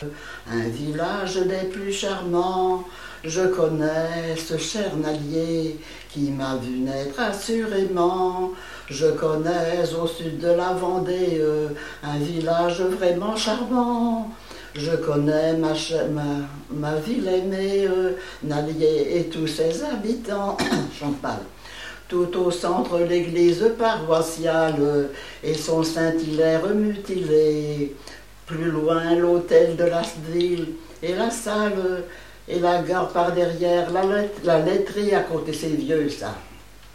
Un village des plus charmants, je connais ce cher Nallier qui m'a vu naître assurément. Je connais au sud de la Vendée un village vraiment charmant. Je connais ma ville aimée, Nallier et tous ses habitants. Chante mal. Tout au centre, l'église paroissiale et son Saint-Hilaire mutilé. Plus loin, l'hôtel de la ville et la salle et la gare par derrière, la laiterie à côté, c'est vieux ça.